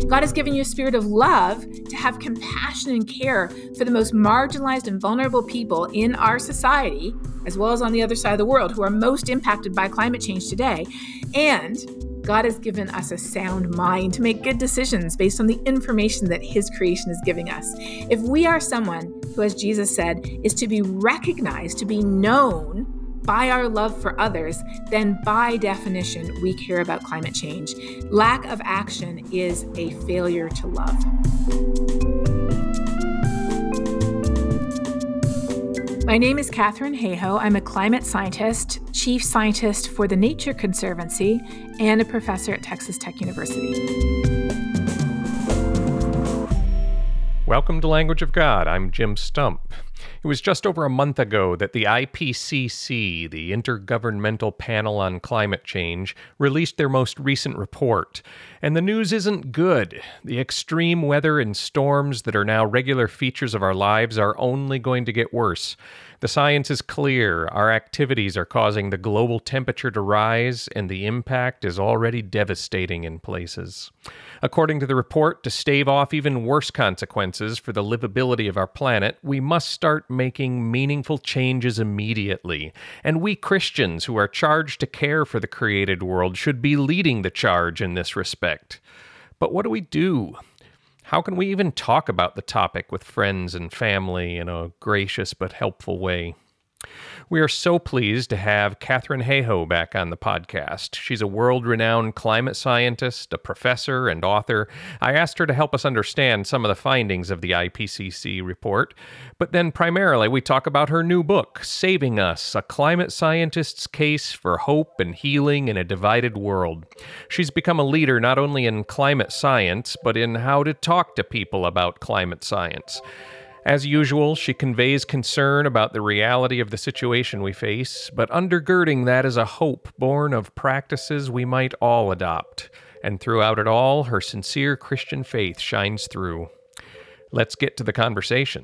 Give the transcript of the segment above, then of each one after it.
God has given you a spirit of love to have compassion and care for the most marginalized and vulnerable people in our society, as well as on the other side of the world, who are most impacted by climate change today. And God has given us a sound mind to make good decisions based on the information that His creation is giving us. If we are someone who, as Jesus said, is to be recognized, to be known by our love for others, then by definition, we care about climate change. Lack of action is a failure to love. My name is Katharine Hayhoe. I'm a climate scientist, chief scientist for the Nature Conservancy, and a professor at Texas Tech University. Welcome to Language of God. I'm Jim Stump. It was just over a month ago that the IPCC, the Intergovernmental Panel on Climate Change, released their most recent report. And the news isn't good. The extreme weather and storms that are now regular features of our lives are only going to get worse. The science is clear. Our activities are causing the global temperature to rise, and the impact is already devastating in places. According to the report, to stave off even worse consequences for the livability of our planet, we must start making meaningful changes immediately. And we Christians who are charged to care for the created world should be leading the charge in this respect. But what do we do? How can we even talk about the topic with friends and family in a gracious but helpful way? We are so pleased to have Katharine Hayhoe back on the podcast. She's a world-renowned climate scientist, a professor, and author. I asked her to help us understand some of the findings of the IPCC report, but then primarily we talk about her new book, Saving Us, A Climate Scientist's Case for Hope and Healing in a Divided World. She's become a leader not only in climate science, but in how to talk to people about climate science. As usual, she conveys concern about the reality of the situation we face, but undergirding that is a hope born of practices we might all adopt. And throughout it all, her sincere Christian faith shines through. Let's get to the conversation.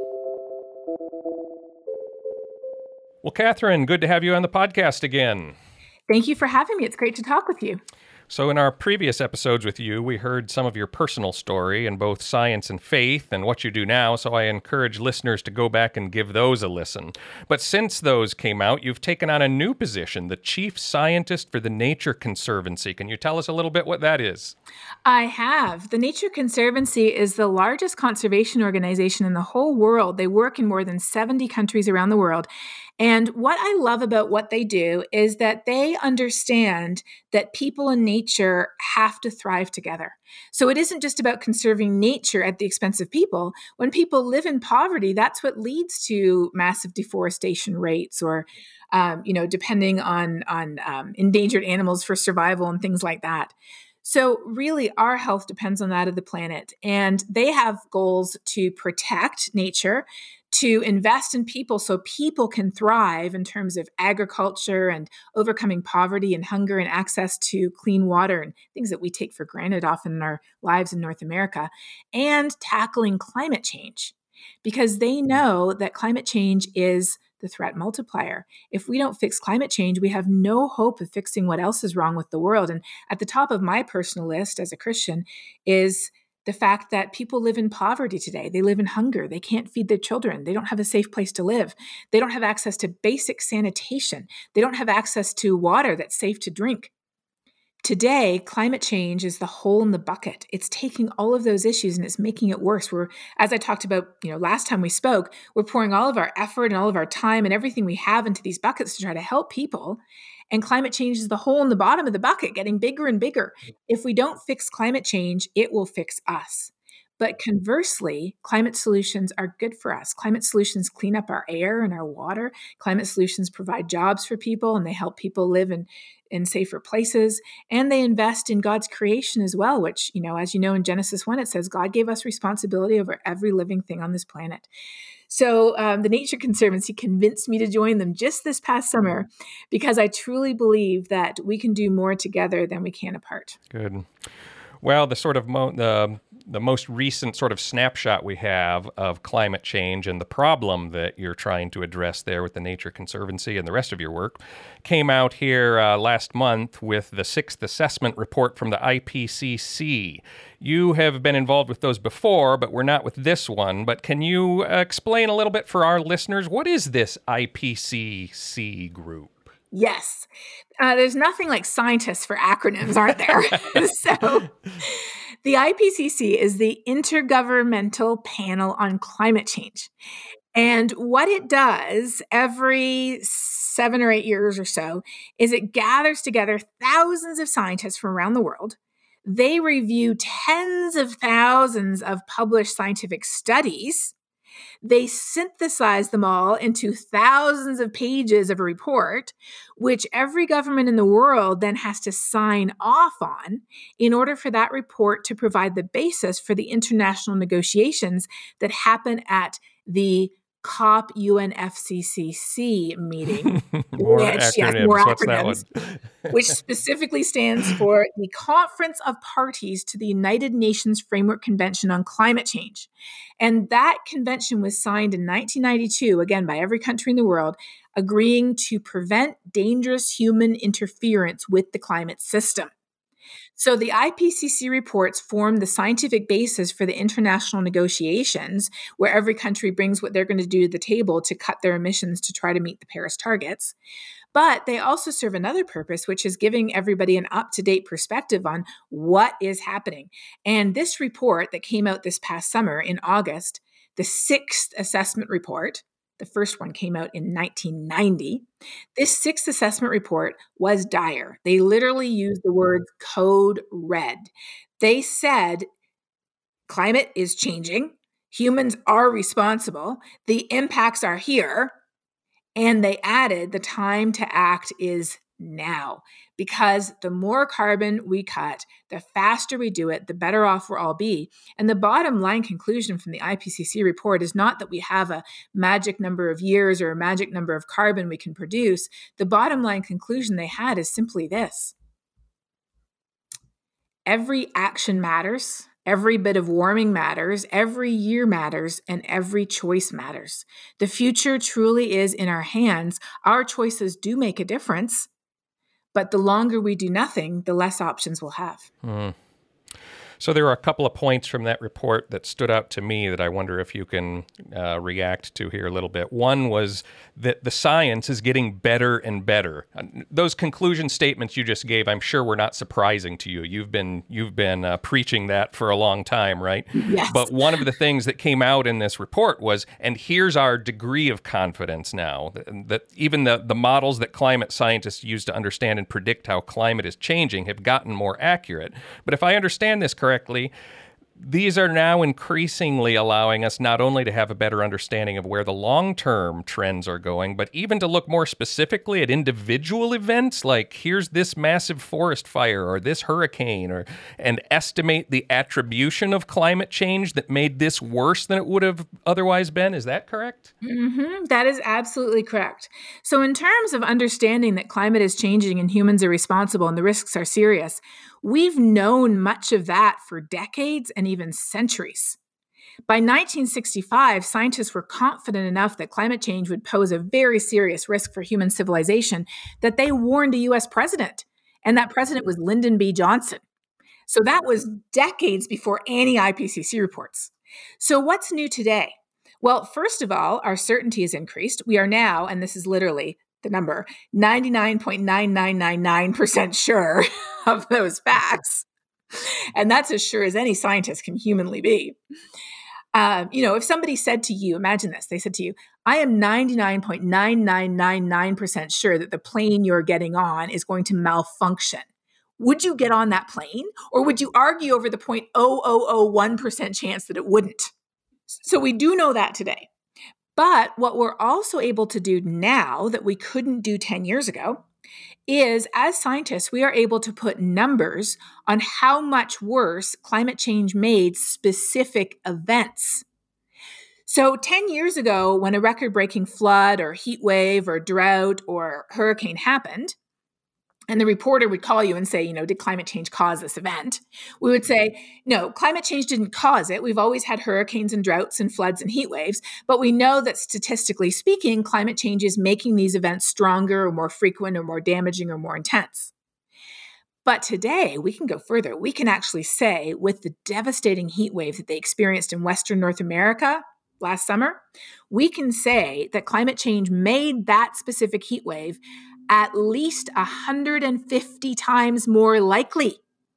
Well, Katharine, good to have you on the podcast again. Thank you for having me. It's great to talk with you. So in our previous episodes with you, we heard some of your personal story in both science and faith and what you do now, so I encourage listeners to go back and give those a listen. But since those came out, you've taken on a new position, the Chief Scientist for the Nature Conservancy. Can you tell us a little bit what that is? I have. The Nature Conservancy is the largest conservation organization in the whole world. They work in more than 70 countries around the world. And what I love about what they do is that they understand that people and nature have to thrive together. So it isn't just about conserving nature at the expense of people. When people live in poverty, that's what leads to massive deforestation rates or, depending on endangered animals for survival and things like that. So really, our health depends on that of the planet. And they have goals to protect nature, to invest in people so people can thrive in terms of agriculture and overcoming poverty and hunger and access to clean water and things that we take for granted often in our lives in North America, and tackling climate change, because they know that climate change is the threat multiplier. If we don't fix climate change, we have no hope of fixing what else is wrong with the world. And at the top of my personal list as a Christian is the fact that people live in poverty today. They live in hunger. They can't feed their children. They don't have a safe place to live. They don't have access to basic sanitation. They don't have access to water that's safe to drink. Today, climate change is the hole in the bucket. It's taking all of those issues and it's making it worse. As I talked about, last time we spoke, we're pouring all of our effort and all of our time and everything we have into these buckets to try to help people. And climate change is the hole in the bottom of the bucket, getting bigger and bigger. If we don't fix climate change, it will fix us. But conversely, climate solutions are good for us. Climate solutions clean up our air and our water. Climate solutions provide jobs for people and they help people live in safer places. And they invest in God's creation as well, which, as you know, in Genesis 1, it says God gave us responsibility over every living thing on this planet. So the Nature Conservancy convinced me to join them just this past summer because I truly believe that we can do more together than we can apart. Good. Well, the sort of the most recent sort of snapshot we have of climate change and the problem that you're trying to address there with the Nature Conservancy and the rest of your work came out here last month with the 6th assessment report from the IPCC. You have been involved with those before, but we're not with this one. But can you explain a little bit for our listeners, what is this IPCC group? Yes. There's nothing like scientists for acronyms, aren't there? So the IPCC is the Intergovernmental Panel on Climate Change. And what it does every 7 or 8 years or so is it gathers together thousands of scientists from around the world. They review tens of thousands of published scientific studies. They synthesize them all into thousands of pages of a report, which every government in the world then has to sign off on in order for that report to provide the basis for the international negotiations that happen at the COP UNFCCC meeting. More acronyms. What's that one? Which specifically stands for the Conference of Parties to the United Nations Framework Convention on Climate Change. And that convention was signed in 1992, again, by every country in the world, agreeing to prevent dangerous human interference with the climate system. So the IPCC reports form the scientific basis for the international negotiations, where every country brings what they're going to do to the table to cut their emissions to try to meet the Paris targets. But they also serve another purpose, which is giving everybody an up-to-date perspective on what is happening. And this report that came out this past summer in August, the 6th assessment report, the first one came out in 1990. This 6th assessment report was dire. They literally used the words code red. They said climate is changing. Humans are responsible. The impacts are here. And they added the time to act is now, because the more carbon we cut, the faster we do it, the better off we'll all be. And the bottom line conclusion from the IPCC report is not that we have a magic number of years or a magic number of carbon we can produce. The bottom line conclusion they had is simply this: every action matters. Every bit of warming matters, every year matters, and every choice matters. The future truly is in our hands. Our choices do make a difference, but the longer we do nothing, the less options we'll have. So there are a couple of points from that report that stood out to me that I wonder if you can react to here a little bit. One was that the science is getting better and better. Those conclusion statements you just gave, I'm sure were not surprising to you. You've been preaching that for a long time, right? Yes. But one of the things that came out in this report was, and here's our degree of confidence now, that even the models that climate scientists use to understand and predict how climate is changing have gotten more accurate. But if I understand this correctly, these are now increasingly allowing us not only to have a better understanding of where the long-term trends are going, but even to look more specifically at individual events, like here's this massive forest fire or this hurricane, and estimate the attribution of climate change that made this worse than it would have otherwise been. Is that correct? Mm-hmm. That is absolutely correct. So in terms of understanding that climate is changing and humans are responsible and the risks are serious, we've known much of that for decades and even centuries. By 1965, scientists were confident enough that climate change would pose a very serious risk for human civilization that they warned a U.S. president, and that president was Lyndon B. Johnson. So that was decades before any IPCC reports. So what's new today? Well, first of all, our certainty has increased. We are now, and this is literally the number, 99.9999% sure of those facts. And that's as sure as any scientist can humanly be. If somebody said to you, imagine this, they said to you, I am 99.9999% sure that the plane you're getting on is going to malfunction. Would you get on that plane? Or would you argue over the 0.0001% chance that it wouldn't? So we do know that today. But what we're also able to do now that we couldn't do 10 years ago is, as scientists, we are able to put numbers on how much worse climate change made specific events. So 10 years ago, when a record-breaking flood or heat wave or drought or hurricane happened, and the reporter would call you and say, did climate change cause this event? We would say, no, climate change didn't cause it. We've always had hurricanes and droughts and floods and heat waves, but we know that statistically speaking, climate change is making these events stronger or more frequent or more damaging or more intense. But today, we can go further. We can actually say, with the devastating heat wave that they experienced in Western North America last summer, we can say that climate change made that specific heat wave at least 150 times more likely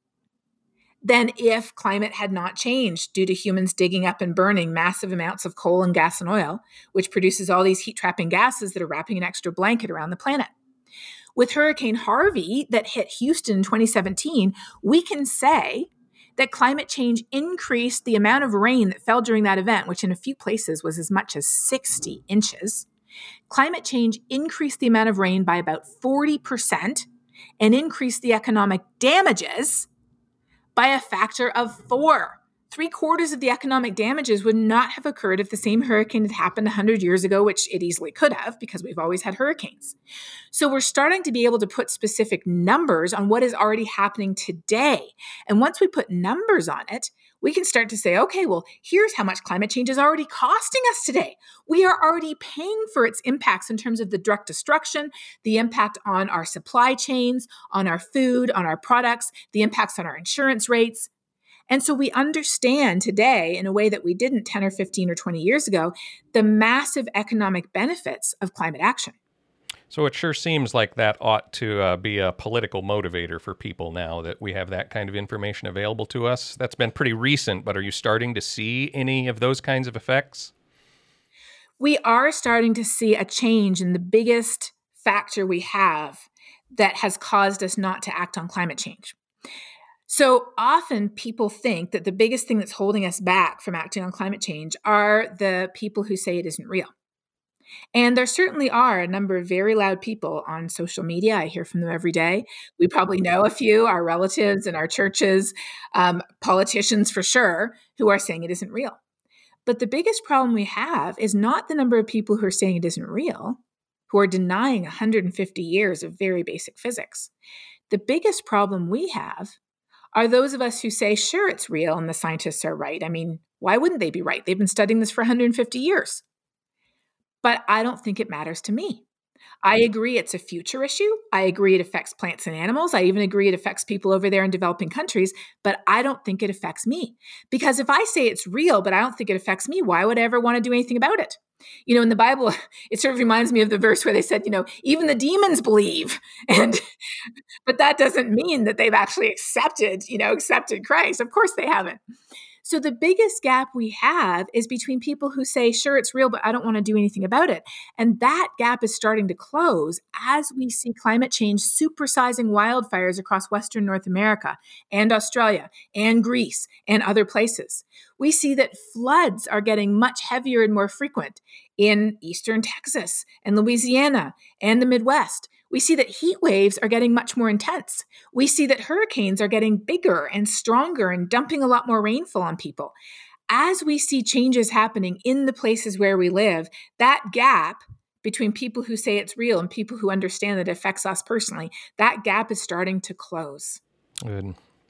than if climate had not changed due to humans digging up and burning massive amounts of coal and gas and oil, which produces all these heat-trapping gases that are wrapping an extra blanket around the planet. With Hurricane Harvey that hit Houston in 2017, we can say that climate change increased the amount of rain that fell during that event, which in a few places was as much as 60 inches. Climate change increased the amount of rain by about 40% and increased the economic damages by a factor of 4. 3/4 of the economic damages would not have occurred if the same hurricane had happened 100 years ago, which it easily could have because we've always had hurricanes. So we're starting to be able to put specific numbers on what is already happening today. And once we put numbers on it, we can start to say, okay, well, here's how much climate change is already costing us today. We are already paying for its impacts in terms of the direct destruction, the impact on our supply chains, on our food, on our products, the impacts on our insurance rates. And so we understand today, in a way that we didn't 10 or 15 or 20 years ago, the massive economic benefits of climate action. So it sure seems like that ought to be a political motivator for people now that we have that kind of information available to us. That's been pretty recent, but are you starting to see any of those kinds of effects? We are starting to see a change in the biggest factor we have that has caused us not to act on climate change. So often people think that the biggest thing that's holding us back from acting on climate change are the people who say it isn't real. And there certainly are a number of very loud people on social media. I hear from them every day. We probably know a few, our relatives and our churches, politicians for sure, who are saying it isn't real. But the biggest problem we have is not the number of people who are saying it isn't real, who are denying 150 years of very basic physics. The biggest problem we have are those of us who say, sure, it's real and the scientists are right. I mean, why wouldn't they be right? They've been studying this for 150 years. But I don't think it matters to me. I agree it's a future issue. I agree it affects plants and animals. I even agree it affects people over there in developing countries, but I don't think it affects me. Because if I say it's real, but I don't think it affects me, why would I ever want to do anything about it? In the Bible, it sort of reminds me of the verse where they said, even the demons believe. But that doesn't mean that they've actually accepted Christ. Of course they haven't. So the biggest gap we have is between people who say, sure, it's real, but I don't want to do anything about it. And that gap is starting to close as we see climate change supersizing wildfires across Western North America and Australia and Greece and other places. We see that floods are getting much heavier and more frequent in eastern Texas and Louisiana and the Midwest. We see that heat waves are getting much more intense. We see that hurricanes are getting bigger and stronger and dumping a lot more rainfall on people. As we see changes happening in the places where we live, that gap between people who say it's real and people who understand that it affects us personally, that gap is starting to close. Good.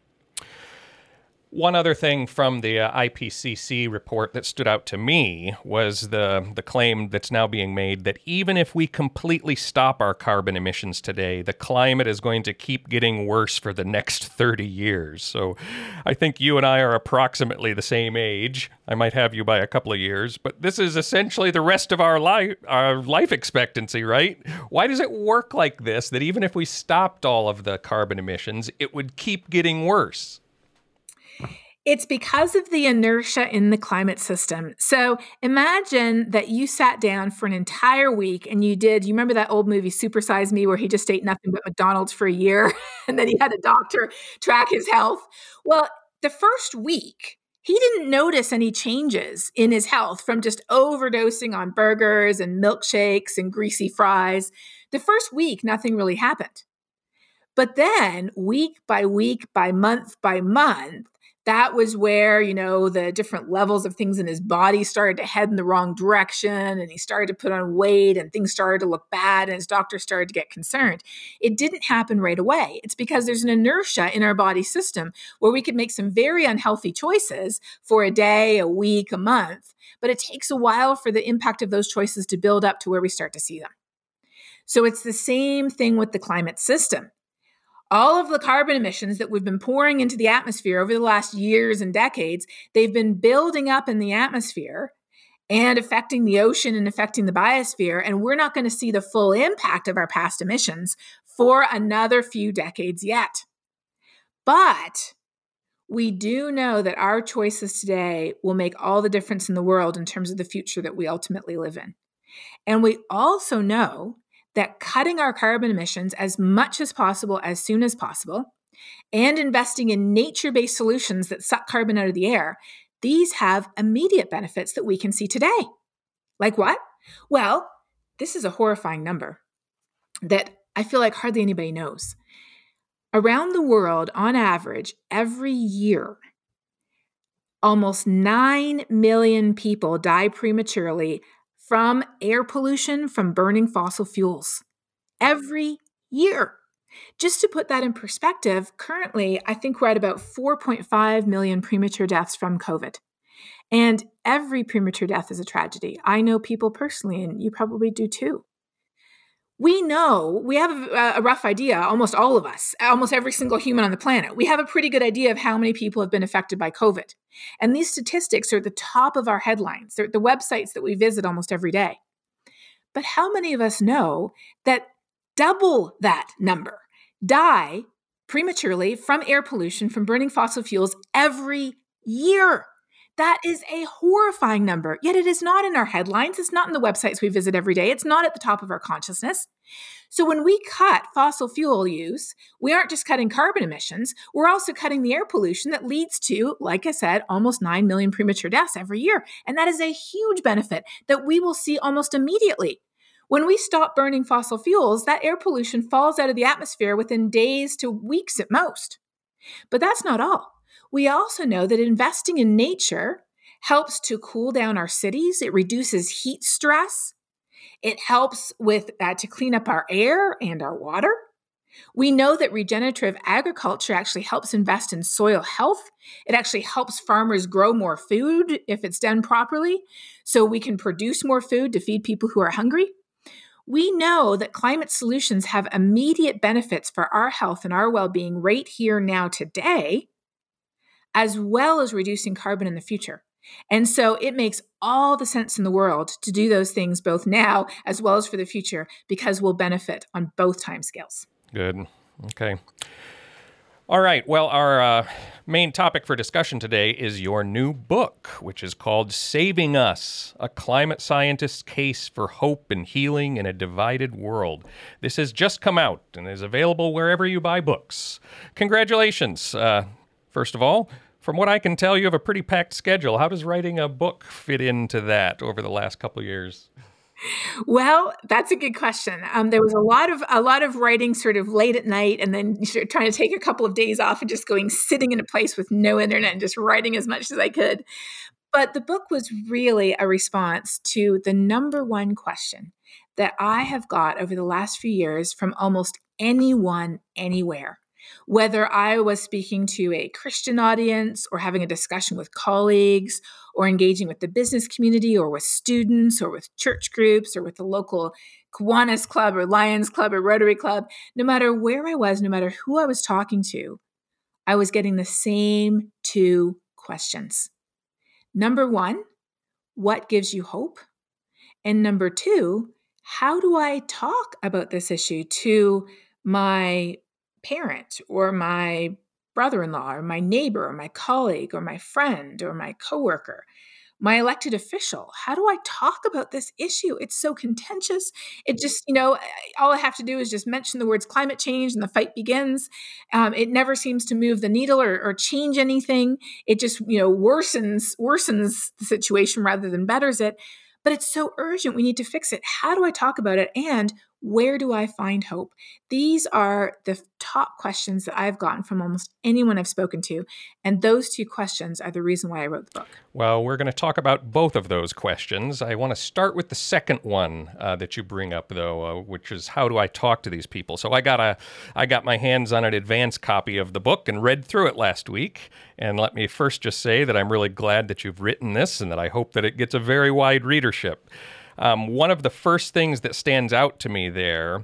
One other thing from the IPCC report that stood out to me was the claim that's now being made that even if we completely stop our carbon emissions today, the climate is going to keep getting worse for the next 30 years. So I think you and I are approximately the same age. I might have you by a couple of years, but this is essentially the rest of our life expectancy, right? Why does it work like this, that even if we stopped all of the carbon emissions, it would keep getting worse? It's because of the inertia in the climate system. So imagine that you sat down for an entire week and you remember that old movie, Super Size Me, where he just ate nothing but McDonald's for a year and then he had a doctor track his health. Well, the first week, he didn't notice any changes in his health from just overdosing on burgers and milkshakes and greasy fries. The first week, nothing really happened. But then week by week, by month, That was where, the different levels of things in his body started to head in the wrong direction, and he started to put on weight and things started to look bad and his doctor started to get concerned. It didn't happen right away. It's because there's an inertia in our body system where we could make some very unhealthy choices for a day, a week, a month, but it takes a while for the impact of those choices to build up to where we start to see them. So it's the same thing with the climate system. All of the carbon emissions that we've been pouring into the atmosphere over the last years and decades, they've been building up in the atmosphere and affecting the ocean and affecting the biosphere. And we're not going to see the full impact of our past emissions for another few decades yet. But we do know that our choices today will make all the difference in the world in terms of the future that we ultimately live in. And we also know that cutting our carbon emissions as much as possible, as soon as possible, and investing in nature-based solutions that suck carbon out of the air, these have immediate benefits that we can see today. Like what? Well, this is a horrifying number that I feel like hardly anybody knows. Around the world, on average, every year, almost 9 million people die prematurely from air pollution from burning fossil fuels every year. Just to put that in perspective, currently, I think we're at about 4.5 million premature deaths from COVID. And every premature death is a tragedy. I know people personally, and you probably do too. We know, we have a rough idea, almost all of us, almost every single human on the planet. We have a pretty good idea of how many people have been affected by COVID. And these statistics are at the top of our headlines. They're at the websites that we visit almost every day. But how many of us know that double that number die prematurely from air pollution from burning fossil fuels every year? That is a horrifying number, yet it is not in our headlines. It's not in the websites we visit every day. It's not at the top of our consciousness. So when we cut fossil fuel use, we aren't just cutting carbon emissions, we're also cutting the air pollution that leads to, like I said, almost 9 million premature deaths every year. And that is a huge benefit that we will see almost immediately. When we stop burning fossil fuels, that air pollution falls out of the atmosphere within days to weeks at most. But that's not all. We also know that investing in nature helps to cool down our cities. It reduces heat stress. It helps with to clean up our air and our water. We know that regenerative agriculture actually helps invest in soil health. It actually helps farmers grow more food if it's done properly, so we can produce more food to feed people who are hungry. We know that climate solutions have immediate benefits for our health and our well-being right here now today, as well as reducing carbon in the future. And so it makes all the sense in the world to do those things both now as well as for the future, because we'll benefit on both timescales. Good. Okay. All right. Well, our main topic for discussion today is your new book, which is called Saving Us, A Climate Scientist's Case for Hope and Healing in a Divided World. This has just come out and is available wherever you buy books. Congratulations. First of all, from what I can tell, you have a pretty packed schedule. How does writing a book fit into that over the last couple of years? Well, that's a good question. There was a lot of writing sort of late at night, and then trying to take a couple of days off and just sitting in a place with no internet and just writing as much as I could. But the book was really a response to the number one question that I have got over the last few years from almost anyone, anywhere. Whether I was speaking to a Christian audience or having a discussion with colleagues or engaging with the business community or with students or with church groups or with the local Kiwanis Club or Lions Club or Rotary Club, no matter where I was, no matter who I was talking to, I was getting the same two questions. Number one, what gives you hope? And number two, how do I talk about this issue to my parent or my brother-in-law or my neighbor or my colleague or my friend or my coworker, my elected official? How do I talk about this issue? It's so contentious. It just, all I have to do is just mention the words climate change and the fight begins. It never seems to move the needle or change anything. It just, worsens the situation rather than betters it. But it's so urgent. We need to fix it. How do I talk about it? And Where do I find hope? These are the top questions that I've gotten from almost anyone I've spoken to. And those two questions are the reason why I wrote the book. Well, we're going to talk about both of those questions. I want to start with the second one that you bring up, though, which is how do I talk to these people? So I got my hands on an advanced copy of the book and read through it last week. And let me first just say that I'm really glad that you've written this and that I hope that it gets a very wide readership. One of the first things that stands out to me there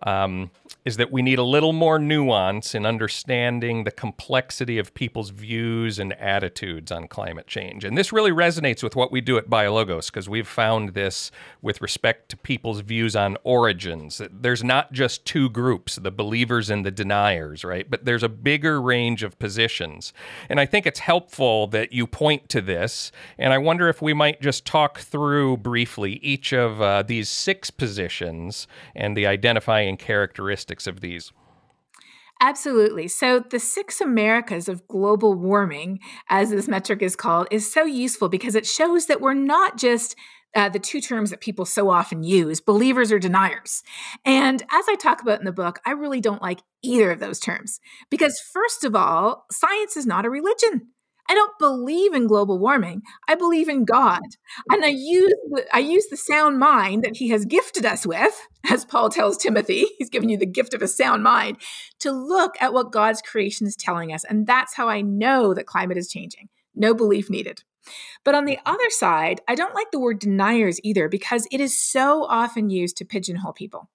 is that we need a little more nuance in understanding the complexity of people's views and attitudes on climate change. And this really resonates with what we do at BioLogos, because we've found this with respect to people's views on origins. There's not just two groups, the believers and the deniers, right? But there's a bigger range of positions. And I think it's helpful that you point to this. And I wonder if we might just talk through briefly each of these 6 positions and the identifying characteristics of these. Absolutely. So the 6 Americas of global warming, as this metric is called, is so useful because it shows that we're not just the 2 terms that people so often use, believers or deniers. And as I talk about in the book, I really don't like either of those terms because, first of all, science is not a religion. I don't believe in global warming. I believe in God. And I use the sound mind that he has gifted us with, as Paul tells Timothy, he's given you the gift of a sound mind, to look at what God's creation is telling us. And that's how I know that climate is changing. No belief needed. But on the other side, I don't like the word deniers either because it is so often used to pigeonhole people.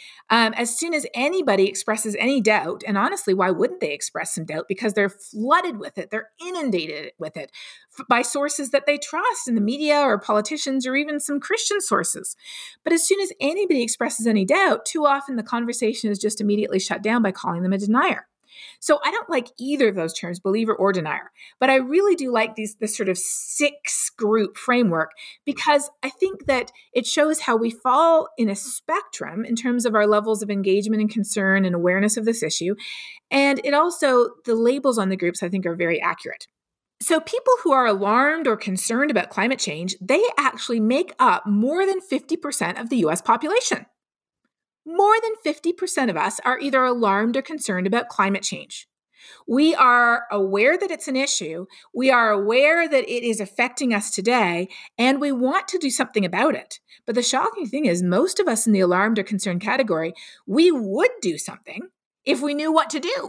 As soon as anybody expresses any doubt, and honestly, why wouldn't they express some doubt? Because they're flooded with it. They're inundated with it by sources that they trust in the media or politicians or even some Christian sources. But as soon as anybody expresses any doubt, too often the conversation is just immediately shut down by calling them a denier. So I don't like either of those terms, believer or denier, but I really do like this sort of 6 group framework because I think that it shows how we fall in a spectrum in terms of our levels of engagement and concern and awareness of this issue. And it also, the labels on the groups I think are very accurate. So people who are alarmed or concerned about climate change, they actually make up more than 50% of the US population. More than 50% of us are either alarmed or concerned about climate change. We are aware that it's an issue. We are aware that it is affecting us today, and we want to do something about it. But the shocking thing is, most of us in the alarmed or concerned category, we would do something if we knew what to do.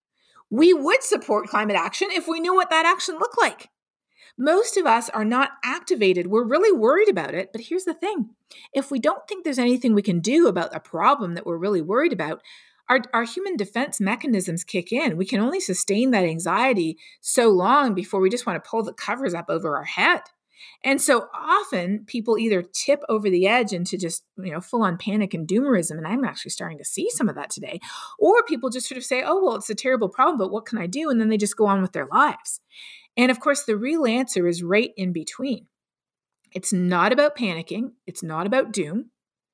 We would support climate action if we knew what that action looked like. Most of us are not activated. We're really worried about it. But here's the thing. If we don't think there's anything we can do about a problem that we're really worried about, our human defense mechanisms kick in. We can only sustain that anxiety so long before we just want to pull the covers up over our head. And so often people either tip over the edge into just, full on panic and doomerism. And I'm actually starting to see some of that today. Or people just sort of say, oh, well, it's a terrible problem, but what can I do? And then they just go on with their lives. And of course, the real answer is right in between. It's not about panicking. It's not about doom.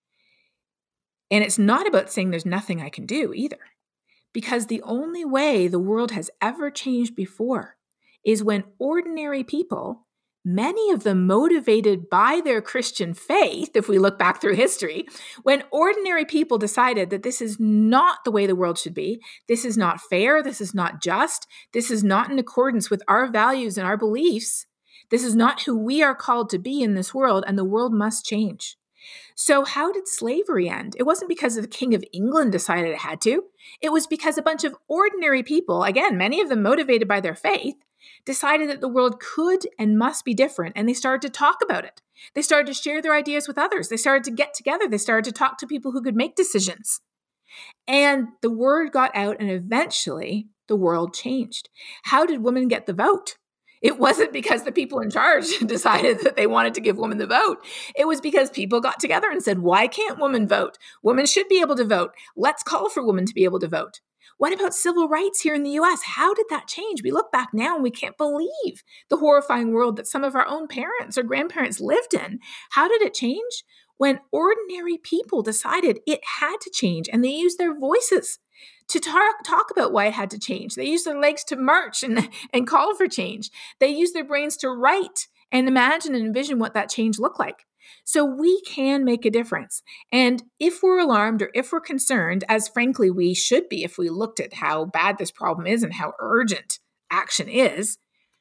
And it's not about saying there's nothing I can do either. Because the only way the world has ever changed before is when ordinary people, many of them motivated by their Christian faith, if we look back through history, when ordinary people decided that this is not the way the world should be, this is not fair, this is not just, this is not in accordance with our values and our beliefs, this is not who we are called to be in this world, and the world must change. So how did slavery end? It wasn't because the King of England decided it had to. It was because a bunch of ordinary people, again, many of them motivated by their faith, decided that the world could and must be different, and they started to talk about it. They started to share their ideas with others. They started to get together. They started to talk to people who could make decisions. And the word got out, and eventually the world changed. How did women get the vote? It wasn't because the people in charge decided that they wanted to give women the vote. It was because people got together and said, why can't women vote? Women should be able to vote. Let's call for women to be able to vote. What about civil rights here in the US? How did that change? We look back now and we can't believe the horrifying world that some of our own parents or grandparents lived in. How did it change? When ordinary people decided it had to change, and they used their voices to talk about why it had to change. They used their legs to march and call for change. They used their brains to write and imagine and envision what that change looked like. So we can make a difference. And if we're alarmed or if we're concerned, as frankly we should be if we looked at how bad this problem is and how urgent action is,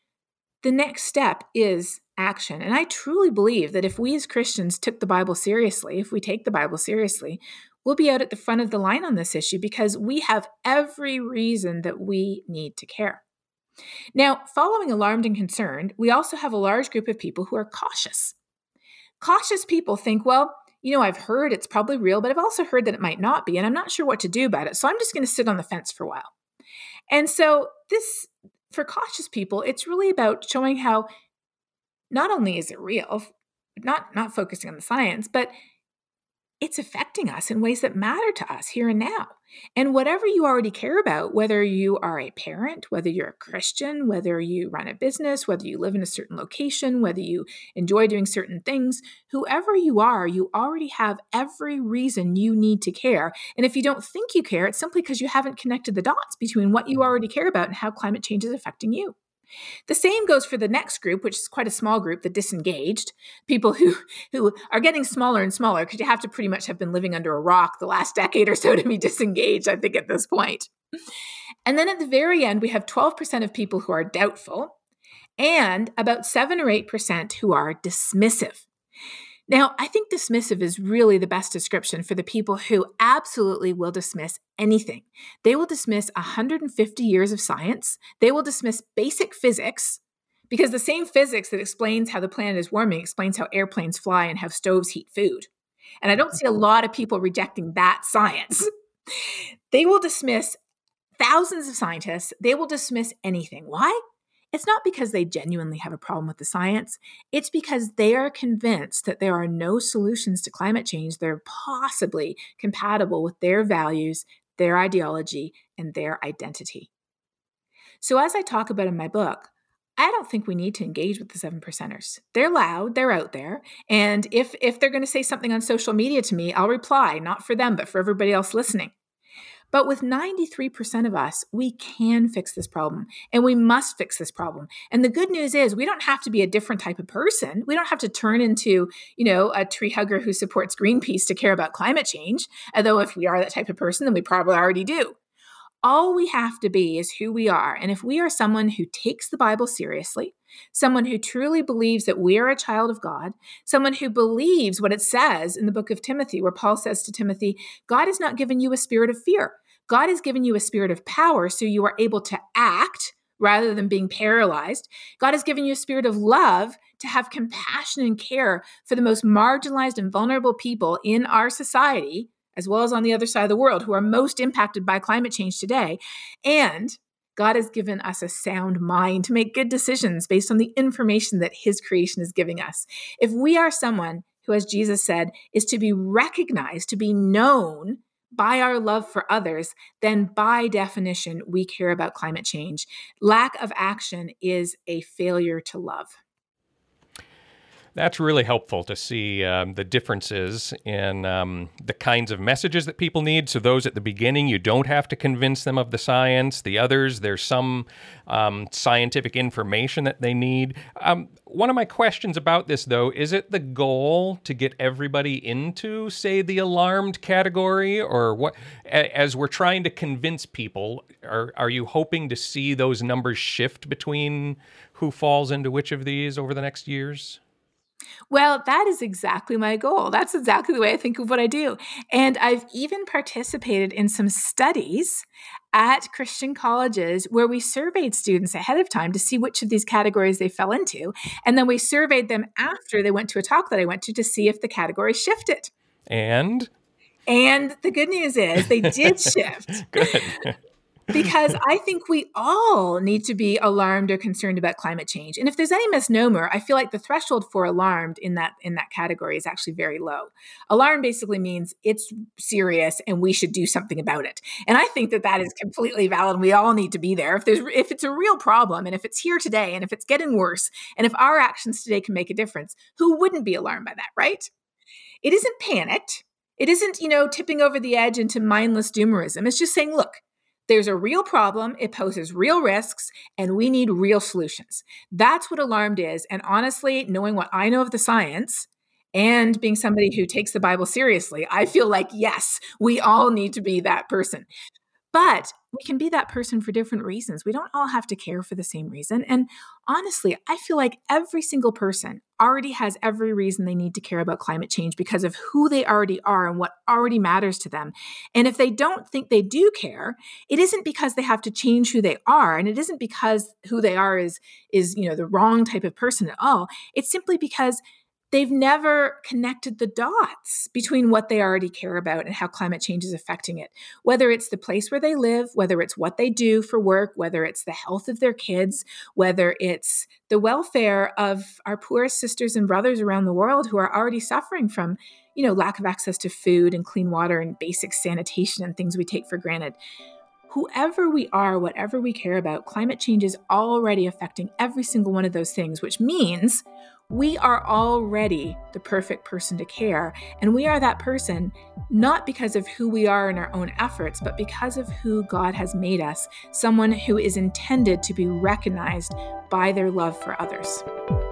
the next step is action. And I truly believe that if we as Christians took the Bible seriously, if we take the Bible seriously, we'll be out at the front of the line on this issue because we have every reason that we need to care. Now, following alarmed and concerned, we also have a large group of people who are cautious. Cautious people think, well, I've heard it's probably real, but I've also heard that it might not be, and I'm not sure what to do about it. So I'm just going to sit on the fence for a while. And so for cautious people, it's really about showing how not only is it real, not focusing on the science, but it's affecting us in ways that matter to us here and now. And whatever you already care about, whether you are a parent, whether you're a Christian, whether you run a business, whether you live in a certain location, whether you enjoy doing certain things, whoever you are, you already have every reason you need to care. And if you don't think you care, it's simply because you haven't connected the dots between what you already care about and how climate change is affecting you. The same goes for the next group, which is quite a small group, the disengaged, people who are getting smaller and smaller because you have to pretty much have been living under a rock the last decade or so to be disengaged, I think, at this point. And then at the very end, we have 12% of people who are doubtful and about 7 or 8% who are dismissive. Now, I think dismissive is really the best description for the people who absolutely will dismiss anything. They will dismiss 150 years of science. They will dismiss basic physics because the same physics that explains how the planet is warming explains how airplanes fly and how stoves heat food. And I don't see a lot of people rejecting that science. They will dismiss thousands of scientists. They will dismiss anything. Why? It's not because they genuinely have a problem with the science. It's because they are convinced that there are no solutions to climate change that are possibly compatible with their values, their ideology, and their identity. So as I talk about in my book, I don't think we need to engage with the 7%ers. They're loud, they're out there. And if they're going to say something on social media to me, I'll reply, not for them, but for everybody else listening. But with 93% of us, we can fix this problem and we must fix this problem. And the good news is we don't have to be a different type of person. We don't have to turn into, a tree hugger who supports Greenpeace to care about climate change. Although if we are that type of person, then we probably already do. All we have to be is who we are. And if we are someone who takes the Bible seriously, someone who truly believes that we are a child of God, someone who believes what it says in the book of Timothy, where Paul says to Timothy, God has not given you a spirit of fear. God has given you a spirit of power so you are able to act rather than being paralyzed. God has given you a spirit of love to have compassion and care for the most marginalized and vulnerable people in our society, as well as on the other side of the world, who are most impacted by climate change today. And God has given us a sound mind to make good decisions based on the information that his creation is giving us. If we are someone who, as Jesus said, is to be recognized, to be known by our love for others, then by definition, we care about climate change. Lack of action is a failure to love. That's really helpful to see the differences in the kinds of messages that people need. So those at the beginning, you don't have to convince them of the science. The others, there's some scientific information that they need. One of my questions about this, though, is it the goal to get everybody into, say, the alarmed category? Or what? As we're trying to convince people, are you hoping to see those numbers shift between who falls into which of these over the next years? Well, that is exactly my goal. That's exactly the way I think of what I do. And I've even participated in some studies at Christian colleges where we surveyed students ahead of time to see which of these categories they fell into. And then we surveyed them after they went to a talk that I went to see if the categories shifted. And the good news is they did shift. Good. Because I think we all need to be alarmed or concerned about climate change. And if there's any misnomer, I feel like the threshold for alarmed in that category is actually very low. Alarm basically means it's serious and we should do something about it. And I think that is completely valid. We all need to be there. If it's a real problem and if it's here today and if it's getting worse and if our actions today can make a difference, who wouldn't be alarmed by that, right? It isn't panicked. It isn't, tipping over the edge into mindless doomerism. It's just saying, look, there's a real problem, it poses real risks, and we need real solutions. That's what alarmed is. And honestly, knowing what I know of the science and being somebody who takes the Bible seriously, I feel like, yes, we all need to be that person. But we can be that person for different reasons. We don't all have to care for the same reason. And honestly, I feel like every single person already has every reason they need to care about climate change because of who they already are and what already matters to them. And if they don't think they do care, it isn't because they have to change who they are. And it isn't because who they are is the wrong type of person at all. It's simply because they've never connected the dots between what they already care about and how climate change is affecting it. Whether it's the place where they live, whether it's what they do for work, whether it's the health of their kids, whether it's the welfare of our poorest sisters and brothers around the world who are already suffering from, lack of access to food and clean water and basic sanitation and things we take for granted. Whoever we are, whatever we care about, climate change is already affecting every single one of those things, which means we are already the perfect person to care. And we are that person not because of who we are in our own efforts, but because of who God has made us, someone who is intended to be recognized by their love for others.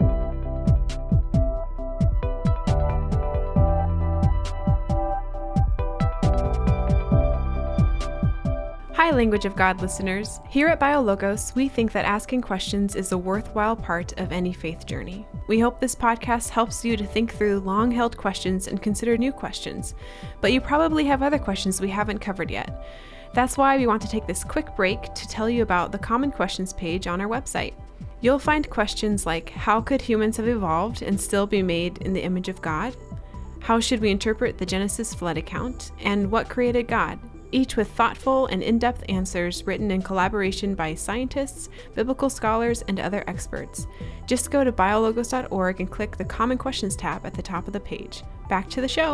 Hi, Language of God listeners. Here at BioLogos, we think that asking questions is a worthwhile part of any faith journey. We hope this podcast helps you to think through long-held questions and consider new questions, but you probably have other questions we haven't covered yet. That's why we want to take this quick break to tell you about the Common Questions page on our website. You'll find questions like, how could humans have evolved and still be made in the image of God? How should we interpret the Genesis flood account? And what created God? Each with thoughtful and in-depth answers written in collaboration by scientists, biblical scholars, and other experts. Just go to biologos.org and click the Common Questions tab at the top of the page. Back to the show.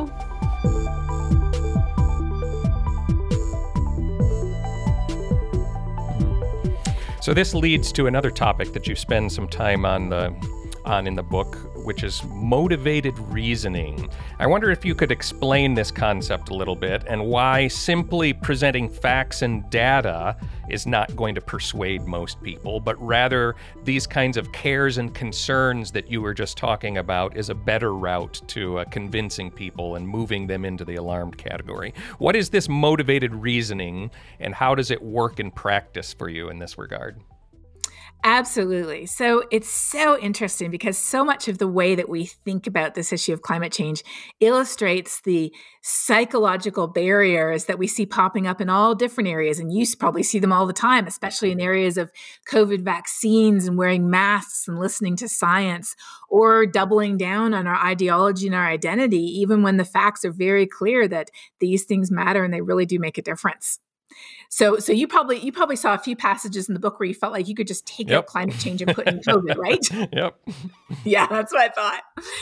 So this leads to another topic that you spend some time on in the book, which is motivated reasoning. I wonder if you could explain this concept a little bit and why simply presenting facts and data is not going to persuade most people, but rather these kinds of cares and concerns that you were just talking about is a better route to convincing people and moving them into the alarmed category. What is this motivated reasoning, and how does it work in practice for you in this regard? Absolutely. So it's so interesting because so much of the way that we think about this issue of climate change illustrates the psychological barriers that we see popping up in all different areas. And you probably see them all the time, especially in areas of COVID vaccines and wearing masks and listening to science, or doubling down on our ideology and our identity, even when the facts are very clear that these things matter and they really do make a difference. So you probably saw a few passages in the book where you felt like you could just take out climate change and put in COVID, right? Yep. Yeah, that's what I thought.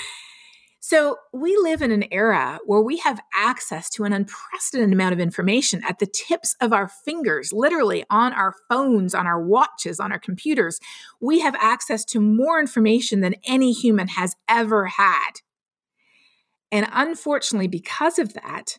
So we live in an era where we have access to an unprecedented amount of information at the tips of our fingers, literally on our phones, on our watches, on our computers. We have access to more information than any human has ever had. And unfortunately, because of that,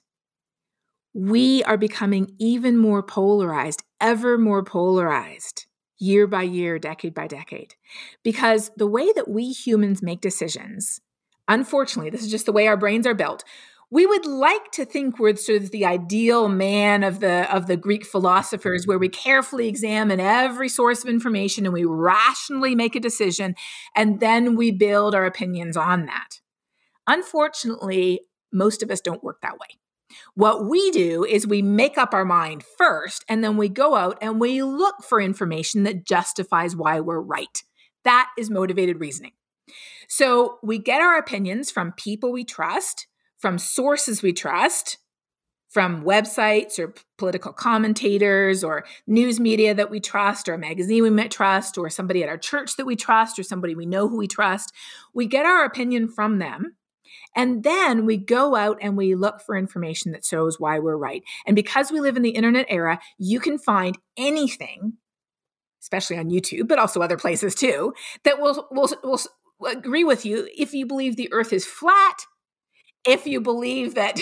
we are becoming even more polarized, ever more polarized, year by year, decade by decade. Because the way that we humans make decisions, unfortunately, this is just the way our brains are built. We would like to think we're sort of the ideal man of the Greek philosophers, where we carefully examine every source of information and we rationally make a decision, and then we build our opinions on that. Unfortunately, most of us don't work that way. What we do is we make up our mind first, and then we go out and we look for information that justifies why we're right. That is motivated reasoning. So we get our opinions from people we trust, from sources we trust, from websites or political commentators or news media that we trust, or a magazine we might trust, or somebody at our church that we trust, or somebody we know who we trust. We get our opinion from them. And then we go out and we look for information that shows why we're right. And because we live in the internet era, you can find anything, especially on YouTube, but also other places too, that will agree with you if you believe the earth is flat, if you believe that,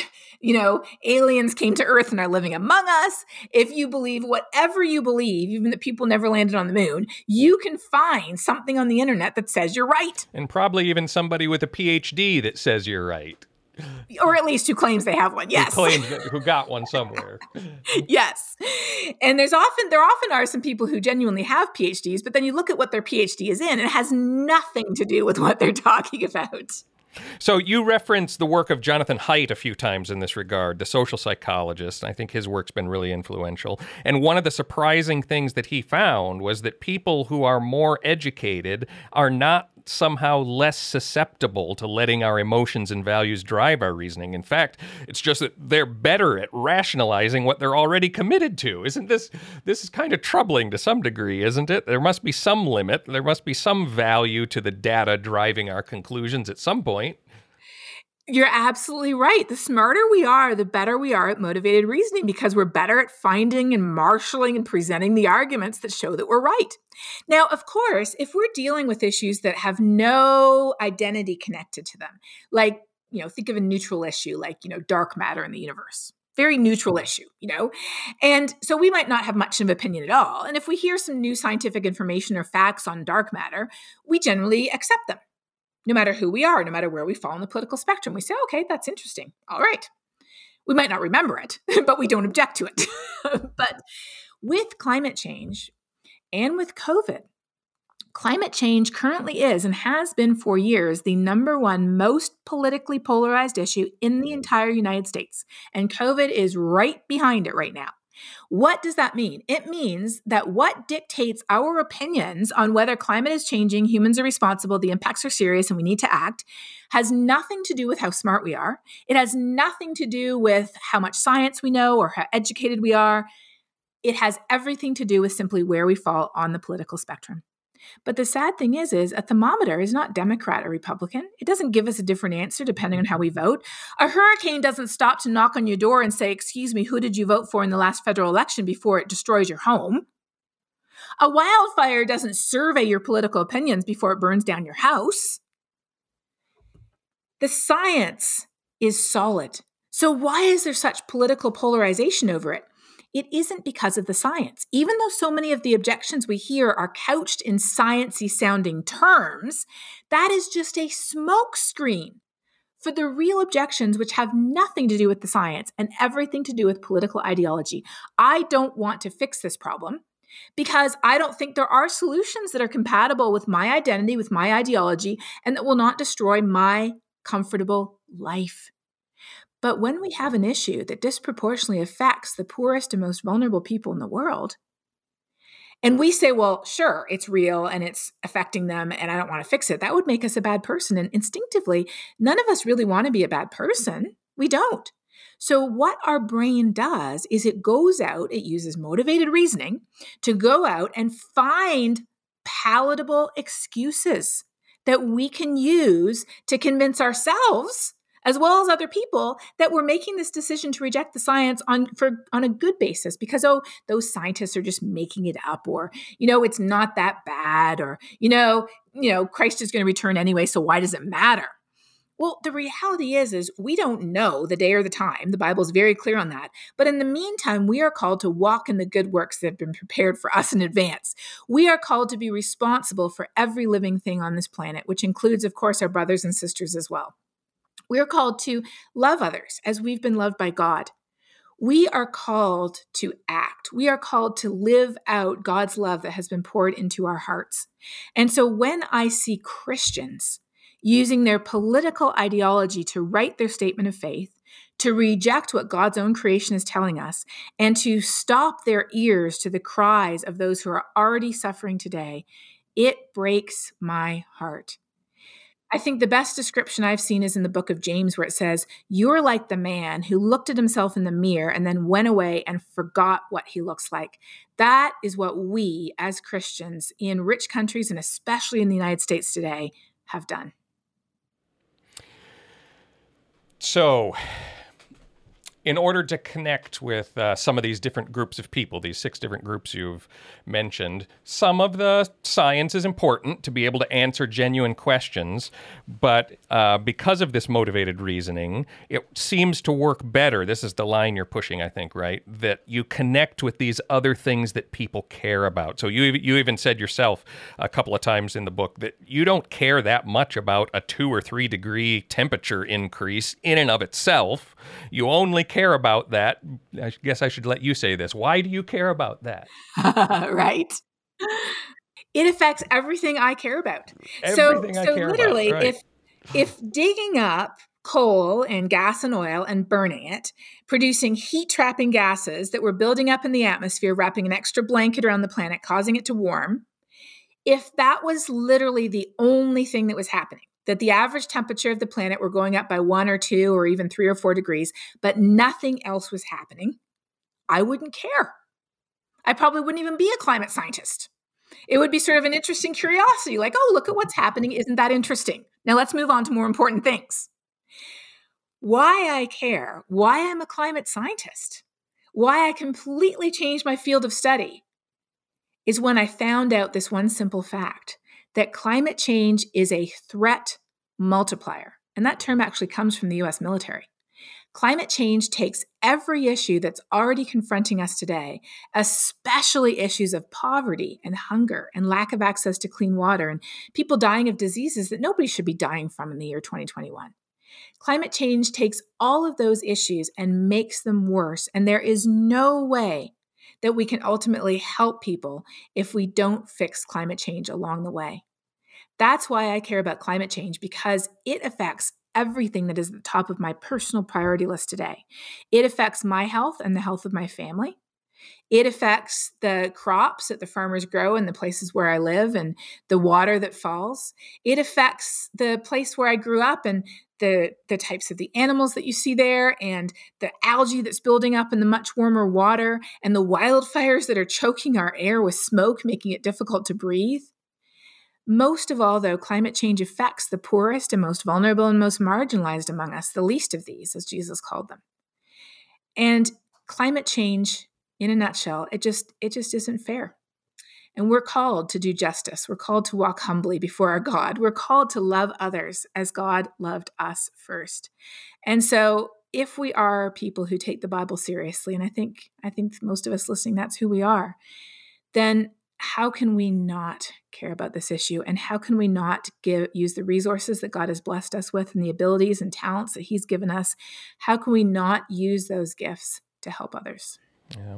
aliens came to Earth and are living among us, if you believe whatever you believe, even that people never landed on the moon, you can find something on the internet that says you're right. And probably even somebody with a PhD that says you're right. Or at least who claims they have one. Yes. Who got one somewhere. Yes. And there often are some people who genuinely have PhDs, but then you look at what their PhD is in, and it has nothing to do with what they're talking about. So you referenced the work of Jonathan Haidt a few times in this regard, the social psychologist. I think his work's been really influential. And one of the surprising things that he found was that people who are more educated are not somehow less susceptible to letting our emotions and values drive our reasoning. In fact, it's just that they're better at rationalizing what they're already committed to. Isn't this is kind of troubling to some degree, isn't it? There must be some limit. There must be some value to the data driving our conclusions at some point. You're absolutely right. The smarter we are, the better we are at motivated reasoning, because we're better at finding and marshaling and presenting the arguments that show that we're right. Now, of course, if we're dealing with issues that have no identity connected to them, like, think of a neutral issue like, dark matter in the universe. Very neutral issue, And so we might not have much of an opinion at all. And if we hear some new scientific information or facts on dark matter, we generally accept them. No matter who we are, no matter where we fall on the political spectrum, we say, okay, that's interesting. All right. We might not remember it, but we don't object to it. But with climate change and with COVID, climate change currently is and has been for years the number one most politically polarized issue in the entire United States. And COVID is right behind it right now. What does that mean? It means that what dictates our opinions on whether climate is changing, humans are responsible, the impacts are serious, and we need to act, has nothing to do with how smart we are. It has nothing to do with how much science we know or how educated we are. It has everything to do with simply where we fall on the political spectrum. But the sad thing is a thermometer is not Democrat or Republican. It doesn't give us a different answer depending on how we vote. A hurricane doesn't stop to knock on your door and say, excuse me, who did you vote for in the last federal election before it destroys your home? A wildfire doesn't survey your political opinions before it burns down your house. The science is solid. So why is there such political polarization over it? It isn't because of the science. Even though so many of the objections we hear are couched in sciencey sounding terms, that is just a smokescreen for the real objections which have nothing to do with the science and everything to do with political ideology. I don't want to fix this problem because I don't think there are solutions that are compatible with my identity, with my ideology, and that will not destroy my comfortable life. But when we have an issue that disproportionately affects the poorest and most vulnerable people in the world, and we say, well, sure, it's real and it's affecting them and I don't want to fix it, that would make us a bad person. And instinctively, none of us really want to be a bad person. We don't. So what our brain does is it goes out, it uses motivated reasoning to go out and find palatable excuses that we can use to convince ourselves as well as other people that we're making this decision to reject the science on a good basis because, those scientists are just making it up, or, it's not that bad, or, Christ is going to return anyway, so why does it matter? Well, the reality is we don't know the day or the time. The Bible is very clear on that. But in the meantime, we are called to walk in the good works that have been prepared for us in advance. We are called to be responsible for every living thing on this planet, which includes, of course, our brothers and sisters as well. We are called to love others as we've been loved by God. We are called to act. We are called to live out God's love that has been poured into our hearts. And so when I see Christians using their political ideology to write their statement of faith, to reject what God's own creation is telling us, and to stop their ears to the cries of those who are already suffering today, it breaks my heart. I think the best description I've seen is in the book of James, where it says, you're like the man who looked at himself in the mirror and then went away and forgot what he looks like. That is what we as Christians in rich countries, and especially in the United States today, have done. So in order to connect with some of these different groups of people, these 6 different groups you've mentioned, some of the science is important to be able to answer genuine questions, but because of this motivated reasoning, it seems to work better. This is the line you're pushing, I think, right? That you connect with these other things that people care about. So you even said yourself a couple of times in the book that you don't care that much about a 2 or 3 degree temperature increase in and of itself. You only care about that. I guess I should let you say this. Why do you care about that? Right. It affects everything I care about. Everything I care literally, about, right. if digging up coal and gas and oil and burning it, producing heat-trapping gases that were building up in the atmosphere, wrapping an extra blanket around the planet, causing it to warm, if that was literally the only thing that was happening, that the average temperature of the planet were going up by 1 or 2 or even 3 or 4 degrees, but nothing else was happening, I wouldn't care. I probably wouldn't even be a climate scientist. It would be sort of an interesting curiosity, like, oh, look at what's happening. Isn't that interesting? Now let's move on to more important things. Why I care, why I'm a climate scientist, why I completely changed my field of study is when I found out this one simple fact, that climate change is a threat multiplier. And that term actually comes from the US military. Climate change takes every issue that's already confronting us today, especially issues of poverty and hunger and lack of access to clean water and people dying of diseases that nobody should be dying from in the year 2021. Climate change takes all of those issues and makes them worse, and there is no way that we can ultimately help people if we don't fix climate change along the way. That's why I care about climate change, because it affects everything that is at the top of my personal priority list today. It affects my health and the health of my family. It affects the crops that the farmers grow in the places where I live and the water that falls. It affects the place where I grew up and the types of the animals that you see there and the algae that's building up in the much warmer water and the wildfires that are choking our air with smoke, making it difficult to breathe. Most of all, though, climate change affects the poorest and most vulnerable and most marginalized among us, the least of these, as Jesus called them. And climate change, in a nutshell, it just isn't fair. And we're called to do justice. We're called to walk humbly before our God. We're called to love others as God loved us first. And so if we are people who take the Bible seriously, and I think most of us listening, that's who we are, then how can we not care about this issue? And how can we not use the resources that God has blessed us with and the abilities and talents that He's given us? How can we not use those gifts to help others? Yeah.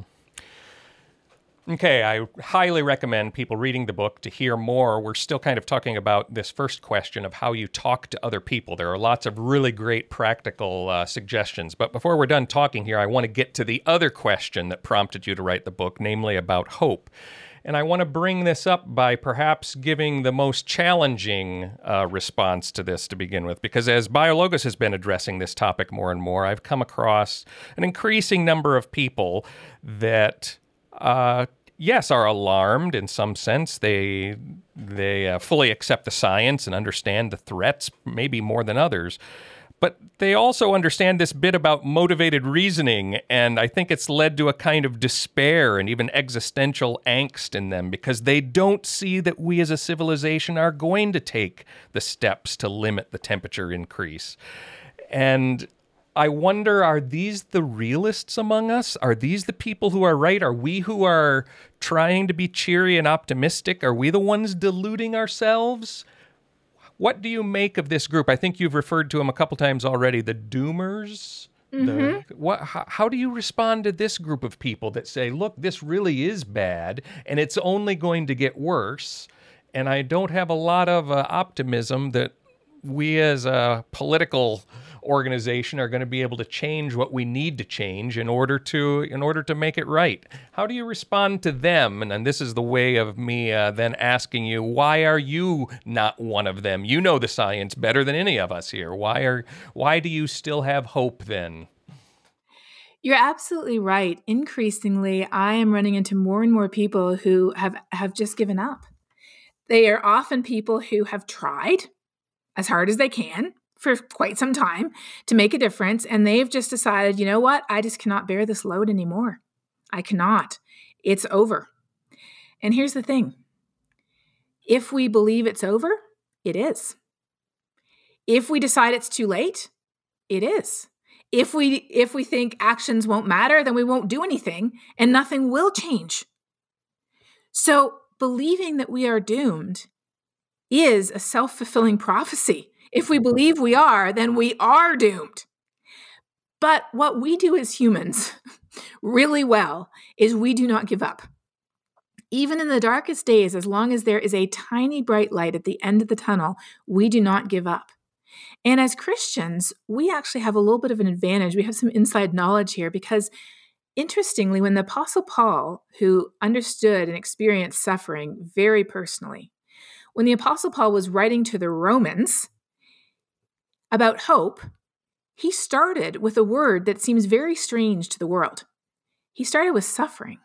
Okay, I highly recommend people reading the book to hear more. We're still kind of talking about this first question of how you talk to other people. There are lots of really great practical suggestions. But before we're done talking here, I want to get to the other question that prompted you to write the book, namely about hope. And I want to bring this up by perhaps giving the most challenging response to this to begin with, because as BioLogos has been addressing this topic more and more, I've come across an increasing number of people that yes, are alarmed in some sense. They fully accept the science and understand the threats, maybe more than others. But they also understand this bit about motivated reasoning, and I think it's led to a kind of despair and even existential angst in them because they don't see that we as a civilization are going to take the steps to limit the temperature increase. And I wonder, are these the realists among us? Are these the people who are right? Are we who are trying to be cheery and optimistic? Are we the ones deluding ourselves? What do you make of this group? I think you've referred to them a couple times already, the doomers. Mm-hmm. How do you respond to this group of people that say, look, this really is bad, and it's only going to get worse, and I don't have a lot of optimism that we as a political organization are going to be able to change what we need to change in order to make it right. How do you respond to them? And this is the way of me then asking you, why are you not one of them? You know the science better than any of us here. Why do you still have hope then? You're absolutely right. Increasingly, I am running into more and more people who have just given up. They are often people who have tried as hard as they can. for quite some time to make a difference. And they've just decided, you know what? I just cannot bear this load anymore. I cannot. It's over. And here's the thing. If we believe it's over, it is. If we decide it's too late, it is. If we think actions won't matter, then we won't do anything and nothing will change. So believing that we are doomed is a self-fulfilling prophecy. If we believe we are, then we are doomed. But what we do as humans really well is we do not give up. Even in the darkest days, as long as there is a tiny bright light at the end of the tunnel, we do not give up. And as Christians, we actually have a little bit of an advantage. We have some inside knowledge here because, interestingly, when the Apostle Paul, who understood and experienced suffering very personally, when the Apostle Paul was writing to the Romans about hope, he started with a word that seems very strange to the world. He started with suffering.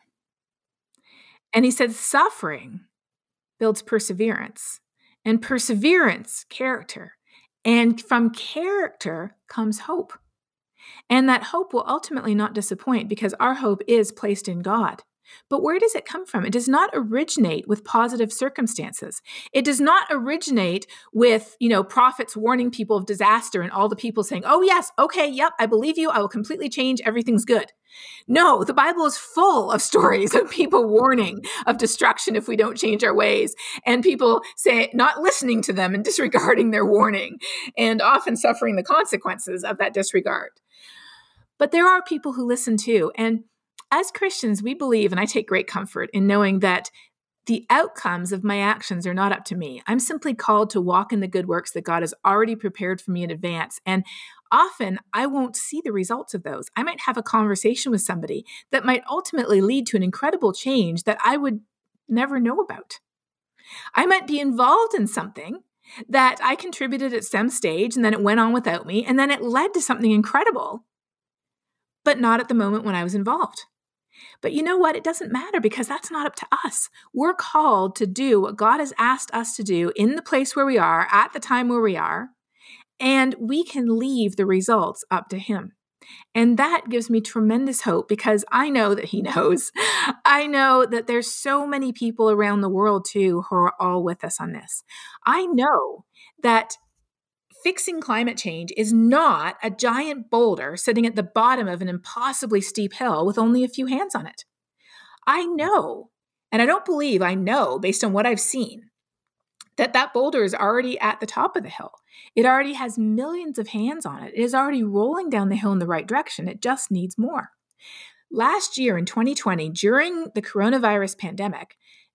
And he said, suffering builds perseverance, and perseverance, character. And from character comes hope. And that hope will ultimately not disappoint because our hope is placed in God. But where does it come from? It does not originate with positive circumstances. It does not originate with, prophets warning people of disaster and all the people saying, oh yes, okay, yep, I believe you. I will completely change. Everything's good. No, the Bible is full of stories of people warning of destruction if we don't change our ways, and people not listening to them and disregarding their warning, and often suffering the consequences of that disregard. But there are people who listen too. And as Christians, we believe, and I take great comfort in knowing that the outcomes of my actions are not up to me. I'm simply called to walk in the good works that God has already prepared for me in advance. And often I won't see the results of those. I might have a conversation with somebody that might ultimately lead to an incredible change that I would never know about. I might be involved in something that I contributed at some stage, and then it went on without me, and then it led to something incredible, but not at the moment when I was involved. But you know what? It doesn't matter because that's not up to us. We're called to do what God has asked us to do in the place where we are, at the time where we are, and we can leave the results up to Him. And that gives me tremendous hope because I know that He knows. I know that there's so many people around the world too who are all with us on this. I know that fixing climate change is not a giant boulder sitting at the bottom of an impossibly steep hill with only a few hands on it. I know, and I don't believe I know based on what I've seen, that boulder is already at the top of the hill. It already has millions of hands on it. It is already rolling down the hill in the right direction. It just needs more. Last year in 2020, during the coronavirus pandemic,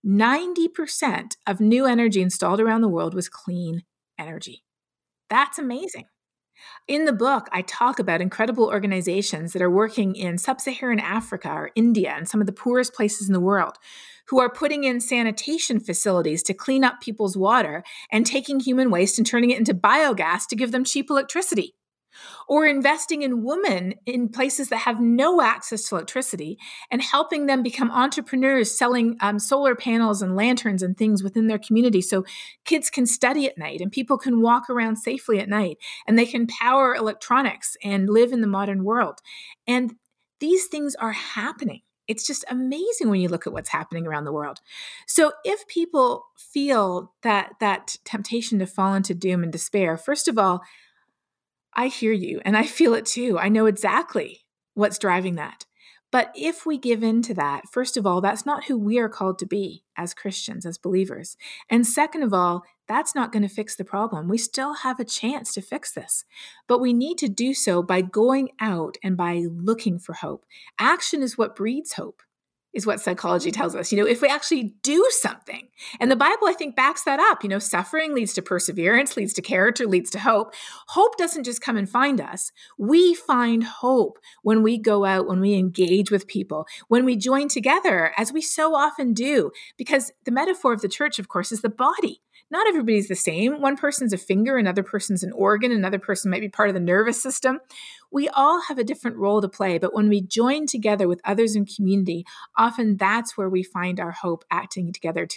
90% of new energy installed around the world was clean energy. That's amazing. In the book, I talk about incredible organizations that are working in sub-Saharan Africa or India and some of the poorest places in the world who are putting in sanitation facilities to clean up people's water and taking human waste and turning it into biogas to give them cheap electricity. Or investing in women in places that have no access to electricity and helping them become entrepreneurs selling solar panels and lanterns and things within their community so kids can study at night and people can walk around safely at night and they can power electronics and live in the modern world. And these things are happening. It's just amazing when you look at what's happening around the world. So if people feel that temptation to fall into doom and despair, first of all, I hear you and I feel it too. I know exactly what's driving that. But if we give in to that, first of all, that's not who we are called to be as Christians, as believers. And second of all, that's not going to fix the problem. We still have a chance to fix this, but we need to do so by going out and by looking for hope. Action is what breeds hope, is what psychology tells us. If we actually do something, and the Bible, I think, backs that up. Suffering leads to perseverance, leads to character, leads to hope. Hope doesn't just come and find us. We find hope when we go out, when we engage with people, when we join together, as we so often do, because the metaphor of the church, of course, is the body. Not everybody's the same. One person's a finger, another person's an organ, another person might be part of the nervous system. We all have a different role to play, but when we join together with others in community, often that's where we find our hope acting together too.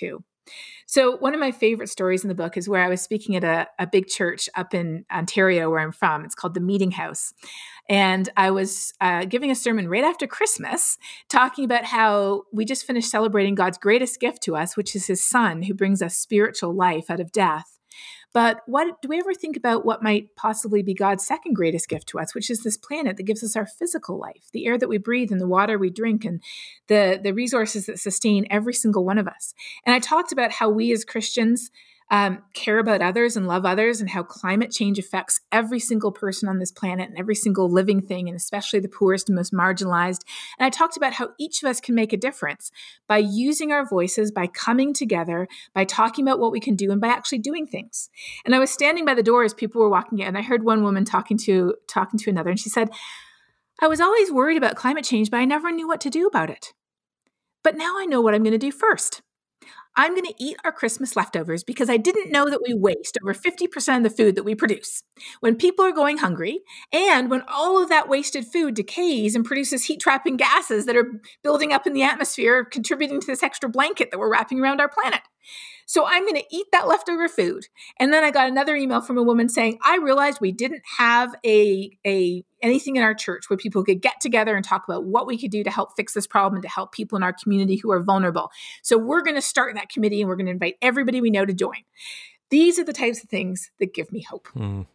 So one of my favorite stories in the book is where I was speaking at a big church up in Ontario, where I'm from. It's called the Meeting House. And I was giving a sermon right after Christmas, talking about how we just finished celebrating God's greatest gift to us, which is his son, who brings us spiritual life out of death. But what do we ever think about what might possibly be God's second greatest gift to us, which is this planet that gives us our physical life, the air that we breathe and the water we drink and the resources that sustain every single one of us. And I talked about how we as Christians care about others and love others, and how climate change affects every single person on this planet and every single living thing, and especially the poorest and most marginalized. And I talked about how each of us can make a difference by using our voices, by coming together, by talking about what we can do, and by actually doing things. And I was standing by the door as people were walking in, and I heard one woman talking to another, and she said, "I was always worried about climate change, but I never knew what to do about it. But now I know what I'm going to do first. I'm going to eat our Christmas leftovers because I didn't know that we waste over 50% of the food that we produce. When people are going hungry, and when all of that wasted food decays and produces heat-trapping gases that are building up in the atmosphere, contributing to this extra blanket that we're wrapping around our planet. So I'm going to eat that leftover food." And then I got another email from a woman saying, "I realized we didn't have anything in our church where people could get together and talk about what we could do to help fix this problem and to help people in our community who are vulnerable. So we're going to start that committee, and we're going to invite everybody we know to join." These are the types of things that give me hope.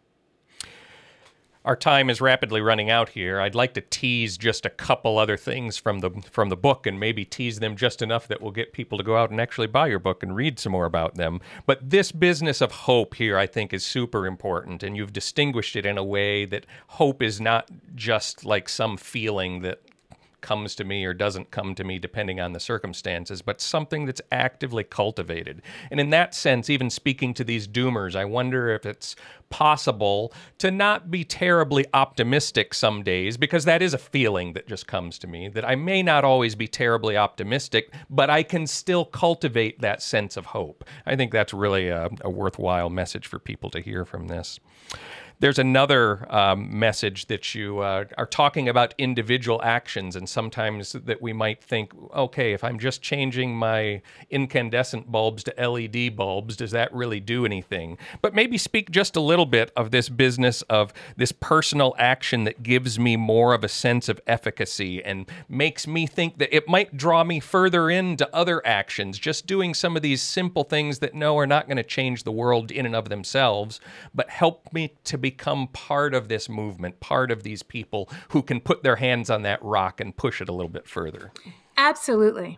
Our time is rapidly running out here. I'd like to tease just a couple other things from the book, and maybe tease them just enough that will get people to go out and actually buy your book and read some more about them. But this business of hope here, I think, is super important, and you've distinguished it in a way that hope is not just like some feeling that comes to me or doesn't come to me depending on the circumstances, but something that's actively cultivated. And in that sense, even speaking to these doomers, I wonder if it's possible to not be terribly optimistic some days, because that is a feeling that just comes to me, that I may not always be terribly optimistic, but I can still cultivate that sense of hope. I think that's really a worthwhile message for people to hear from this. There's another message that you are talking about individual actions, and sometimes that we might think, okay, if I'm just changing my incandescent bulbs to LED bulbs, does that really do anything? But maybe speak just a little bit of this business of this personal action that gives me more of a sense of efficacy and makes me think that it might draw me further into other actions, just doing some of these simple things that are not going to change the world in and of themselves, but help me to become part of this movement, part of these people who can put their hands on that rock and push it a little bit further. Absolutely.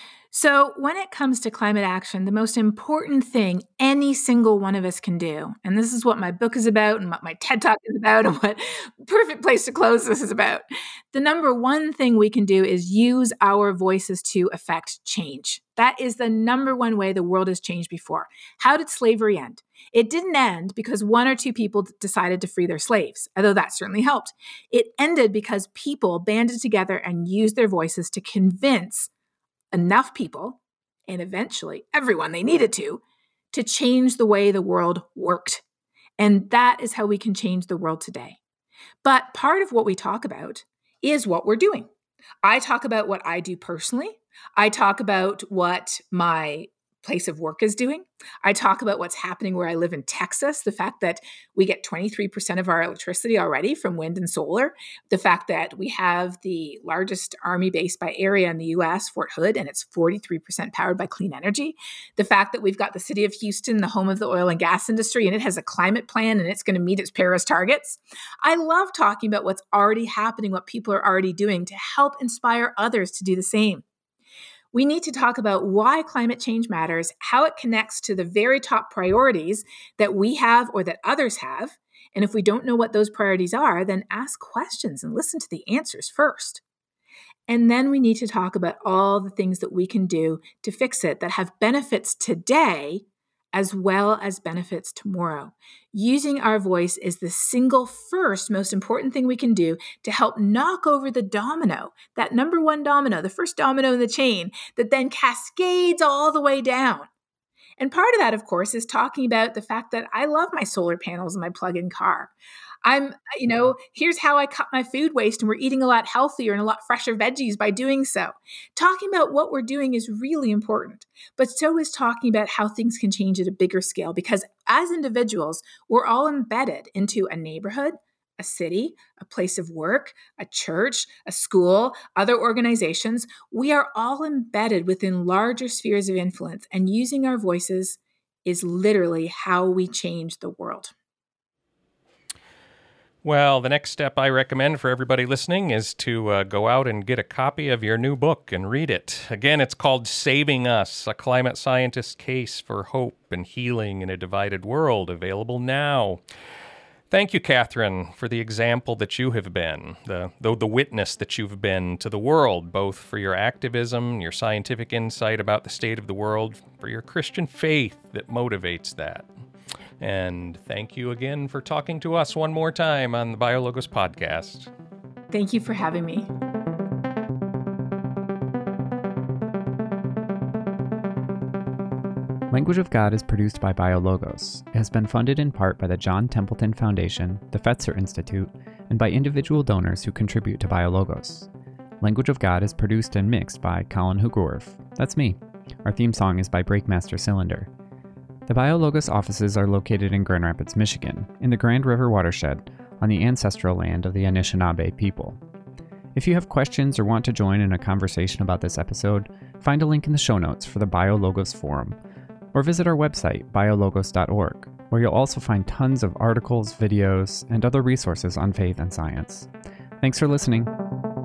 So when it comes to climate action, the most important thing any single one of us can do, and this is what my book is about and what my TED Talk is about and what perfect place to close this is about. The number one thing we can do is use our voices to affect change. That is the number one way the world has changed before. How did slavery end? It didn't end because one or two people decided to free their slaves, although that certainly helped. It ended because people banded together and used their voices to convince enough people, and eventually everyone they needed to change the way the world worked. And that is how we can change the world today. But part of what we talk about is what we're doing. I talk about what I do personally. I talk about what my place of work is doing. I talk about what's happening where I live in Texas, the fact that we get 23% of our electricity already from wind and solar, the fact that we have the largest army base by area in the US, Fort Hood, and it's 43% powered by clean energy, the fact that we've got the city of Houston, the home of the oil and gas industry, and it has a climate plan and it's going to meet its Paris targets. I love talking about what's already happening, what people are already doing to help inspire others to do the same. We need to talk about why climate change matters, how it connects to the very top priorities that we have or that others have. And if we don't know what those priorities are, then ask questions and listen to the answers first. And then we need to talk about all the things that we can do to fix it that have benefits today as well as benefits tomorrow. Using our voice is the single first most important thing we can do to help knock over the domino, that number one domino, the first domino in the chain that then cascades all the way down. And part of that, of course, is talking about the fact that I love my solar panels and my plug-in car. Here's how I cut my food waste, and we're eating a lot healthier and a lot fresher veggies by doing so. Talking about what we're doing is really important, but so is talking about how things can change at a bigger scale, because as individuals, we're all embedded into a neighborhood, a city, a place of work, a church, a school, other organizations. We are all embedded within larger spheres of influence, and using our voices is literally how we change the world. Well, the next step I recommend for everybody listening is to go out and get a copy of your new book and read it. Again, it's called Saving Us, A Climate Scientist's Case for Hope and Healing in a Divided World, available now. Thank you, Catherine, for the example that you have been, the witness that you've been to the world, both for your activism, your scientific insight about the state of the world, for your Christian faith that motivates that. And thank you again for talking to us one more time on the BioLogos podcast. Thank you for having me. Language of God is produced by BioLogos. It has been funded in part by the John Templeton Foundation, the Fetzer Institute, and by individual donors who contribute to BioLogos. Language of God is produced and mixed by Colin Hugorf. That's me. Our theme song is by Breakmaster Cylinder. The BioLogos offices are located in Grand Rapids, Michigan, in the Grand River watershed on the ancestral land of the Anishinaabe people. If you have questions or want to join in a conversation about this episode, find a link in the show notes for the BioLogos forum, or visit our website, biologos.org, where you'll also find tons of articles, videos, and other resources on faith and science. Thanks for listening.